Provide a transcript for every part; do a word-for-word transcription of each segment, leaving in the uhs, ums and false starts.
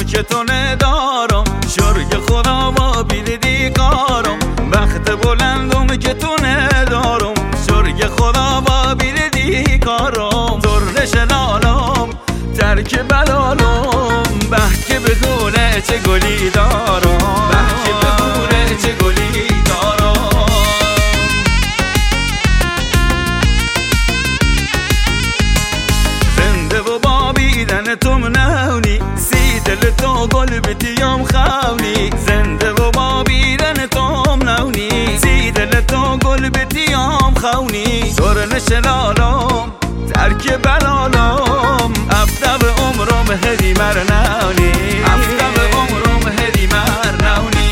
که تو ندارم، شرگ خدا و بیدی کارم. بخت بلندم که تو ندارم، شرگ خدا و بیدی کارم. ترنش لالم ترک بلالم، بحک بگونه چه گلی دارم، بحک بگونه چه گلی دارم. زنده و بابیدن توم نونی، سی دل تو گل بیتیم خونی. زنده و بابیدن توم نونی، سی دل تو گل بیتیم خونی. ترنش لالم ترک بلالم، افته عمرم هدی مرنونی، افته عمرم هدی مرنونی.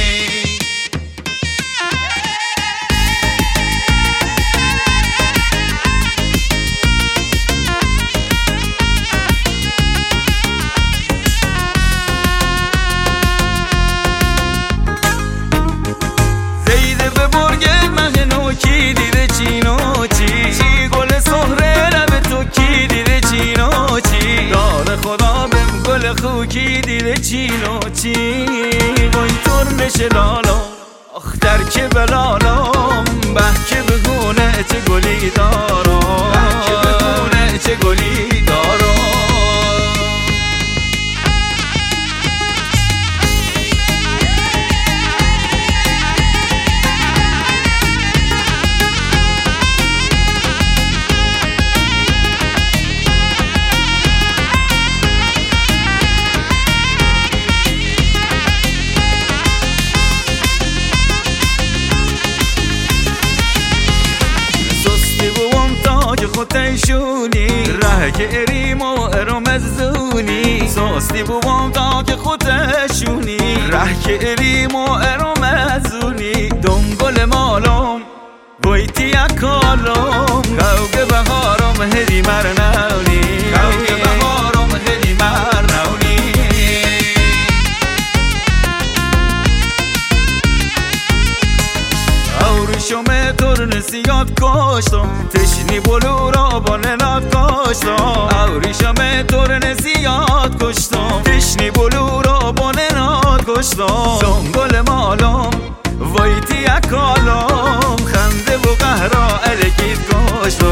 زیده به برگه مهنو کی دیده چینو چی، چی گل سهره لب تو کی دیده چینو چی. دار خدا بهم گل خو کی دیده چینو چی. وای ترنش لالم آخ ترک بلالم، بحک بگونه چه گلی دارم، بحک بگونه چه گلی دارم. خودشونی ره که اریم و ارمزونی، ساستی بوام تا که خودشونی ره که اریم و ارمزونی. دنگل مالم بایتی اکالم، کوگ بهارم هدی مرنونی، کوگ بهارم هدی مرنونی. شومه ترن سیاد کشتم، تشنی بلو را با ننات کشتم. اوری شومه ترن سیاد کشتم، تشنی بلو را با ننات کشتم. دنگل مالم وایتی اکالم، خنده و قهرا الکید کشتم.